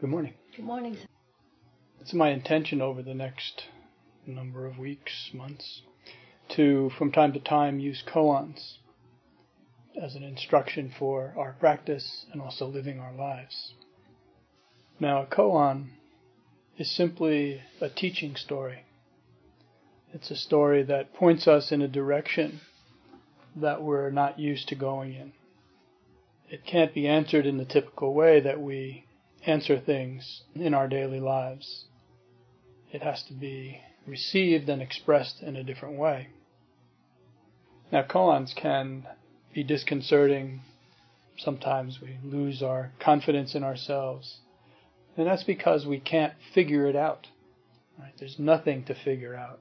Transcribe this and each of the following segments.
Good morning. Good morning. It's my intention over the next number of weeks, months, to, from time to time, use koans as an instruction for our practice and also living our lives. Now, a koan is simply a teaching story. It's a story that points us in a direction that we're not used to going in. It can't be answered in the typical way that we answer things in our daily lives. It has to be received and expressed in a different way. Now, koans can be disconcerting. Sometimes we lose our confidence in ourselves. And that's because we can't figure it out. Right? There's nothing to figure out.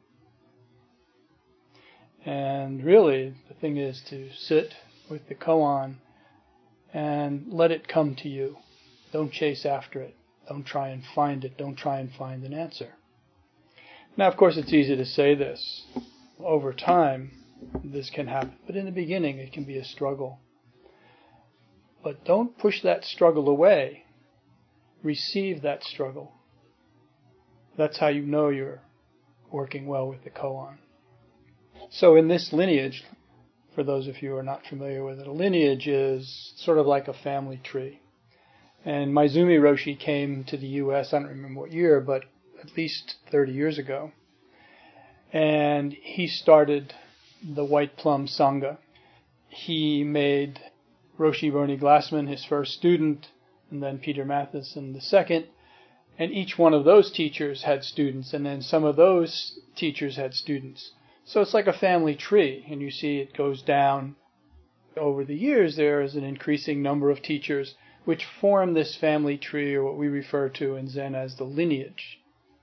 And really, the thing is to sit with the koan and let it come to you. Don't chase after it. Don't try and find it. Don't try and find an answer. Now, of course, it's easy to say this. Over time, this can happen. But in the beginning, it can be a struggle. But don't push that struggle away. Receive that struggle. That's how you know you're working well with the koan. So in this lineage, for those of you who are not familiar with it, a lineage is sort of like a family tree. And Maezumi Roshi came to the U.S., I don't remember what year, but at least 30 years ago. And he started the White Plum Sangha. He made Roshi Roni Glassman his first student, and then Peter Matheson the second. And each one of those teachers had students, and then some of those teachers had students. So it's like a family tree, and you see it goes down. Over the years, there is an increasing number of teachers which form this family tree, or what we refer to in Zen as the lineage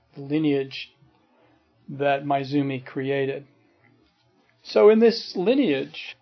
that Maezumi created. So in this lineage,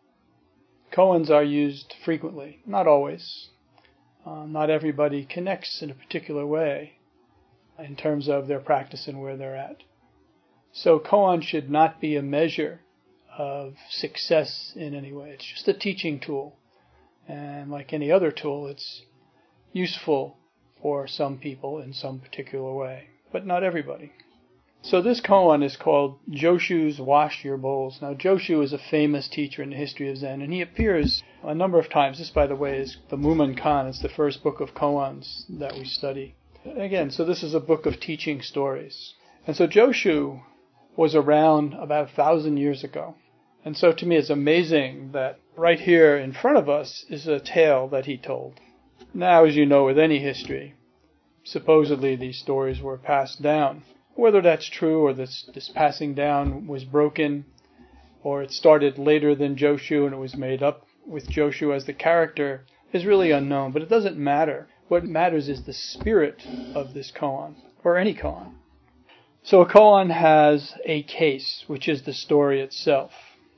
koans are used frequently, not always. Not everybody connects in a particular way in terms of their practice and where they're at. So koan should not be a measure of success in any way. It's just a teaching tool. And like any other tool, it's useful for some people in some particular way, but not everybody. So this koan is called Joshu's Wash Your Bowls. Now, Joshu is a famous teacher in the history of Zen, and he appears a number of times. This, by the way, is the Mumonkan. It's the first book of koans that we study. Again, so this is a book of teaching stories. And so Joshu was around about 1,000 years ago. And so to me it's amazing that right here in front of us is a tale that he told. Now, as you know, with any history, supposedly these stories were passed down. Whether that's true or this passing down was broken, or it started later than Joshu and it was made up with Joshu as the character, is really unknown. But it doesn't matter. What matters is the spirit of this koan, or any koan. So a koan has a case, which is the story itself.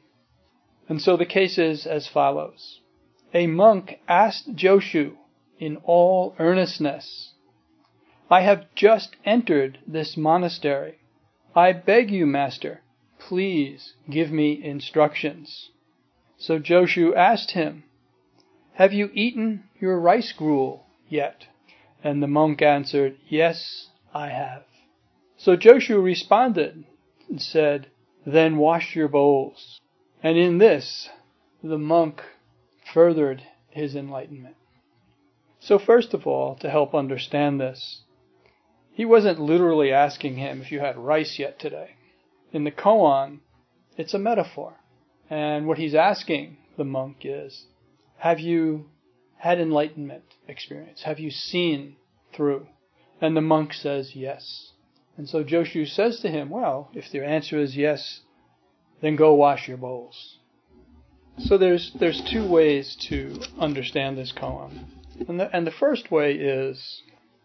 And so the case is as follows. A monk asked Joshu in all earnestness, "I have just entered this monastery. I beg you, master, please give me instructions." So Joshu asked him, "Have you eaten your rice gruel yet?" And the monk answered, "Yes, I have." So Joshu responded and said, "Then wash your bowls." And in this, the monk furthered his enlightenment. So first of all, to help understand this, he wasn't literally asking him if you had rice yet today. In the koan, it's a metaphor. And what he's asking the monk is, have you had enlightenment experience? Have you seen through? And the monk says yes. And so Joshu says to him, well, if the answer is yes, then go wash your bowls. So there's two ways to understand this koan. And the first way is,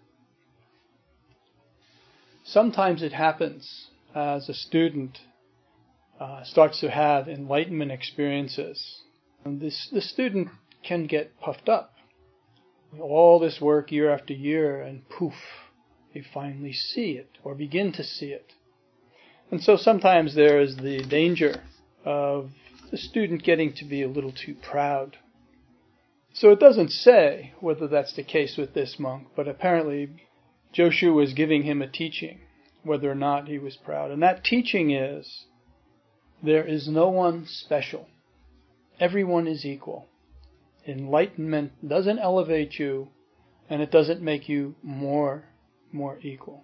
sometimes it happens as a student starts to have enlightenment experiences. And the student can get puffed up. All this work year after year, and poof, they finally see it, or begin to see it. And so sometimes there is the danger of the student getting to be a little too proud. So it doesn't say whether that's the case with this monk, but apparently Joshu was giving him a teaching, whether or not he was proud. And that teaching is, there is no one special. Everyone is equal. Enlightenment doesn't elevate you, and it doesn't make you more equal.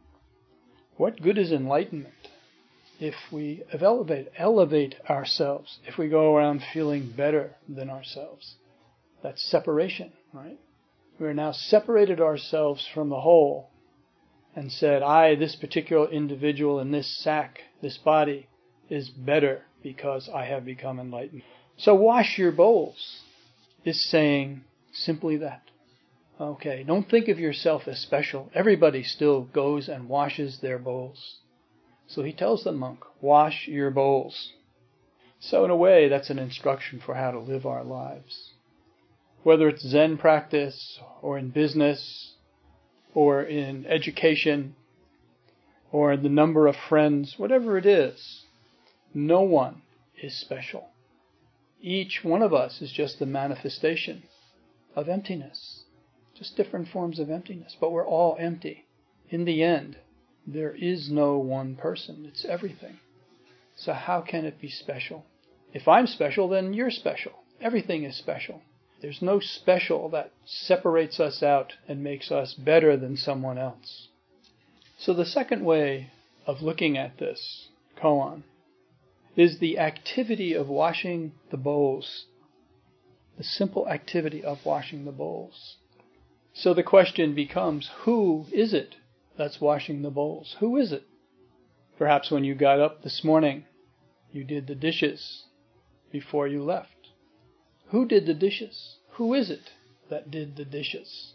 What good is enlightenment if we elevate ourselves, if we go around feeling better than ourselves? That's separation, right? We're now separated ourselves from the whole and said, this particular individual in this sack, this body, is better because I have become enlightened. So wash your bowls is saying simply that. Okay, don't think of yourself as special. Everybody still goes and washes their bowls. So he tells the monk, wash your bowls. So in a way, that's an instruction for how to live our lives. Whether it's Zen practice, or in business, or in education, or the number of friends, whatever it is, no one is special. Each one of us is just the manifestation of emptiness. Just different forms of emptiness, but we're all empty. In the end, there is no one person. It's everything. So how can it be special? If I'm special, then you're special. Everything is special. There's no special that separates us out and makes us better than someone else. So the second way of looking at this koan is the activity of washing the bowls. The simple activity of washing the bowls. So the question becomes, who is it that's washing the bowls? Who is it? Perhaps when you got up this morning, you did the dishes before you left. Who did the dishes? Who is it that did the dishes?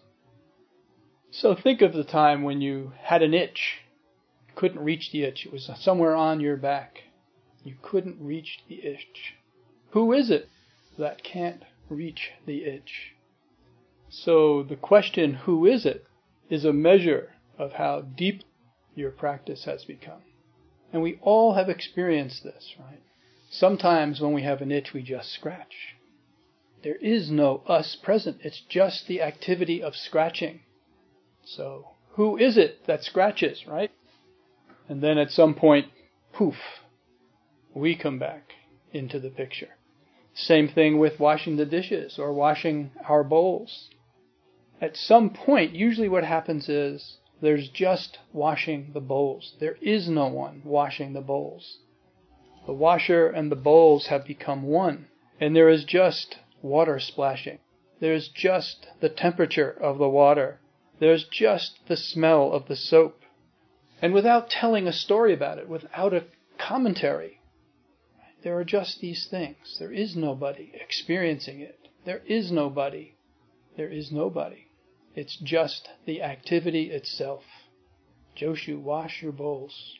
So think of the time when you had an itch. You couldn't reach the itch. It was somewhere on your back. You couldn't reach the itch. Who is it that can't reach the itch? So the question, who is it, is a measure of how deep your practice has become. And we all have experienced this, right? Sometimes when we have an itch, we just scratch. There is no us present. It's just the activity of scratching. So who is it that scratches, right? And then at some point, poof, we come back into the picture. Same thing with washing the dishes or washing our bowls. At some point, usually what happens is there's just washing the bowls. There is no one washing the bowls. The washer and the bowls have become one, and there is just water splashing. There's just the temperature of the water. There's just the smell of the soap. And without telling a story about it, without a commentary, there are just these things. There is nobody experiencing it. There is nobody. There is nobody. It's just the activity itself. Joshu, wash your bowls.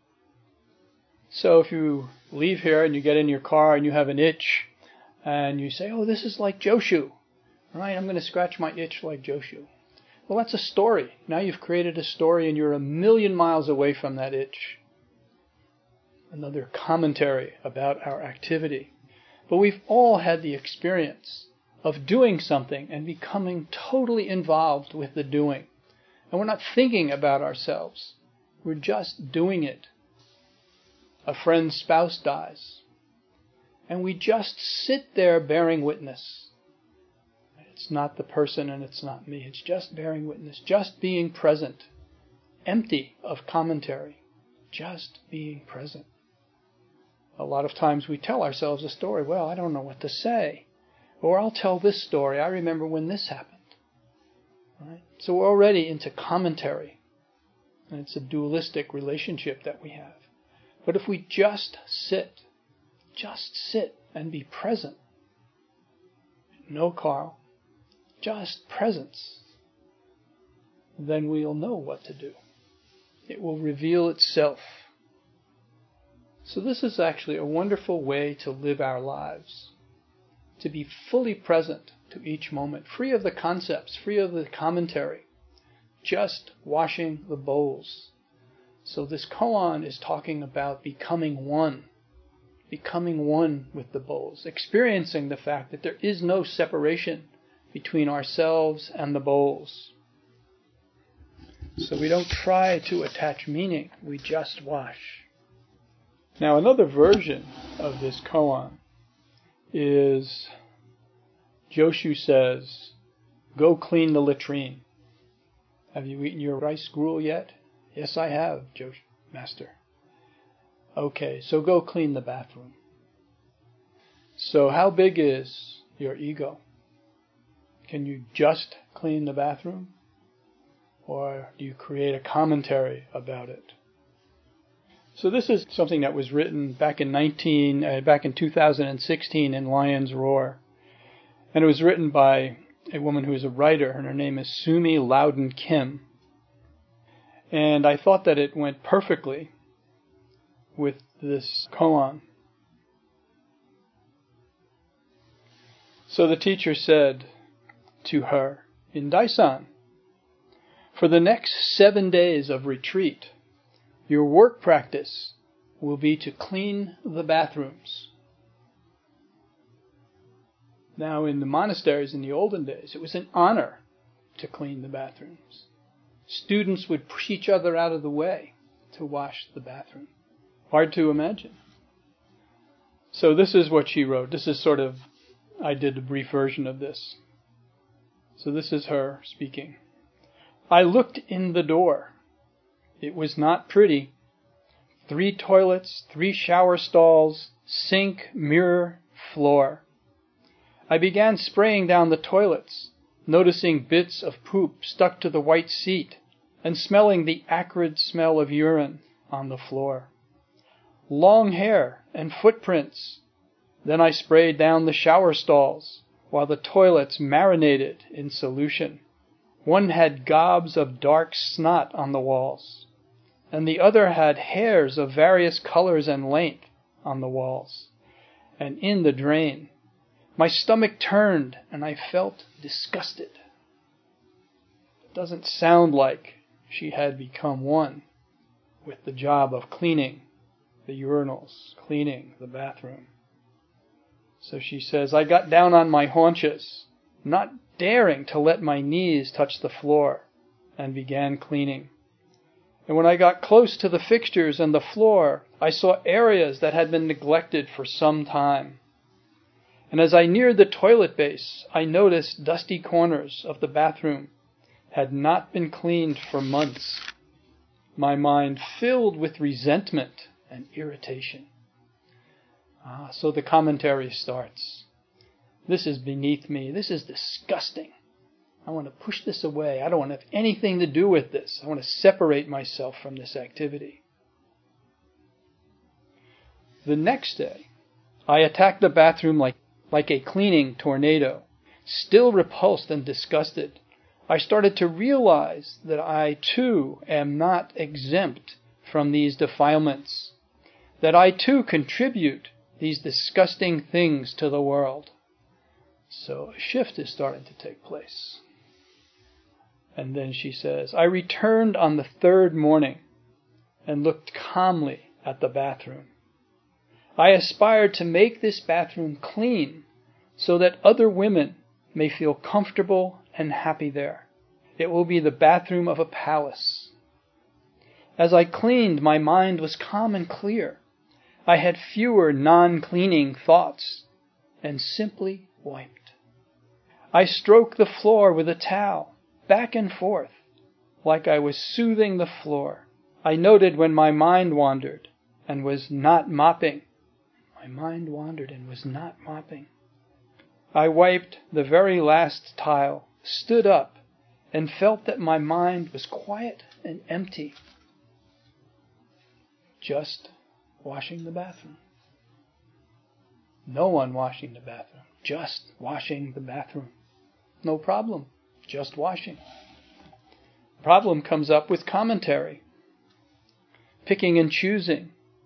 So if you leave here and you get in your car and you have an itch and you say, this is like Joshu, right? I'm going to scratch my itch like Joshu. Well, that's a story. Now you've created a story and you're 1,000,000 miles away from that itch. Another commentary about our activity. But we've all had the experience of doing something and becoming totally involved with the doing. And we're not thinking about ourselves. We're just doing it. A friend's spouse dies. And we just sit there bearing witness. It's not the person and it's not me. It's just bearing witness. Just being present. Empty of commentary. Just being present. A lot of times we tell ourselves a story. Well, I don't know what to say. Or I'll tell this story. I remember when this happened. Right? So we're already into commentary. And it's a dualistic relationship that we have. But if we just sit and be present. No Carl. Just presence. Then we'll know what to do. It will reveal itself. So this is actually a wonderful way to live our lives. To be fully present to each moment. Free of the concepts, free of the commentary. Just washing the bowls. So this koan is talking about becoming one. Becoming one with the bowls. Experiencing the fact that there is no separation between ourselves and the bowls. So we don't try to attach meaning, we just wash. Now another version of this koan is Joshu says, go clean the latrine. Have you eaten your rice gruel yet? Yes, I have, Joshu, Master. Okay, so go clean the bathroom. So how big is your ego? Can you just clean the bathroom? Or do you create a commentary about it? So this is something that was written back in 2016 in Lion's Roar. And it was written by a woman who is a writer, and her name is Sumi Loudon Kim. And I thought that it went perfectly with this koan. So the teacher said to her, in Daisan, for the next 7 days of retreat, your work practice will be to clean the bathrooms. Now, in the monasteries in the olden days, it was an honor to clean the bathrooms. Students would push each other out of the way to wash the bathroom. Hard to imagine. So this is what she wrote. This is I did a brief version of this. So this is her speaking. I looked in the door. It was not pretty. 3 toilets, 3 shower stalls, sink, mirror, floor. I began spraying down the toilets, noticing bits of poop stuck to the white seat and smelling the acrid smell of urine on the floor. Long hair and footprints. Then I sprayed down the shower stalls while the toilets marinated in solution. One had gobs of dark snot on the walls, and the other had hairs of various colors and length on the walls and in the drain. My stomach turned and I felt disgusted. It doesn't sound like she had become one with the job of cleaning the urinals, cleaning the bathroom. So she says, I got down on my haunches, not daring to let my knees touch the floor, and began cleaning. And when I got close to the fixtures and the floor, I saw areas that had been neglected for some time. And as I neared the toilet base, I noticed dusty corners of the bathroom had not been cleaned for months. My mind filled with resentment and irritation. So the commentary starts. This is beneath me. This is disgusting. I want to push this away. I don't want to have anything to do with this. I want to separate myself from this activity. The next day, I attacked the bathroom like a cleaning tornado. Still repulsed and disgusted, I started to realize that I too am not exempt from these defilements, that I too contribute these disgusting things to the world. So a shift is starting to take place. And then she says, I returned on the 3rd morning and looked calmly at the bathroom. I aspired to make this bathroom clean so that other women may feel comfortable and happy there. It will be the bathroom of a palace. As I cleaned, my mind was calm and clear. I had fewer non-cleaning thoughts and simply wiped. I stroked the floor with a towel, back and forth, like I was soothing the floor. I noted when my mind wandered and was not mopping. My mind wandered and was not mopping. I wiped the very last tile, stood up, and felt that my mind was quiet and empty. Just washing the bathroom. No one washing the bathroom. Just washing the bathroom. No problem. Just washing. Problem comes up with commentary. Picking and choosing.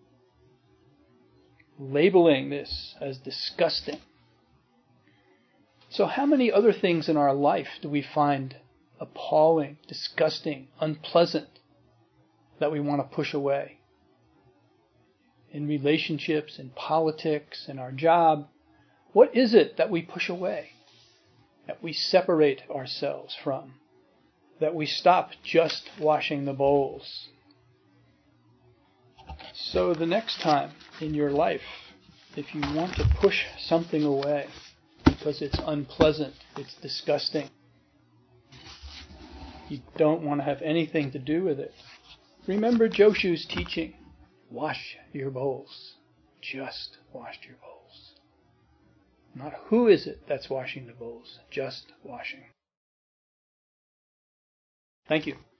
Labeling this as disgusting. So how many other things in our life do we find appalling, disgusting, unpleasant that we want to push away? In relationships, in politics, in our job, what is it that we push away, that we separate ourselves from? that we stop just washing the bowls. So the next time in your life, if you want to push something away because it's unpleasant, it's disgusting, you don't want to have anything to do with it, remember Joshu's teaching. Wash your bowls. Just wash your bowls. Not who is it that's washing the bowls, just washing. Thank you.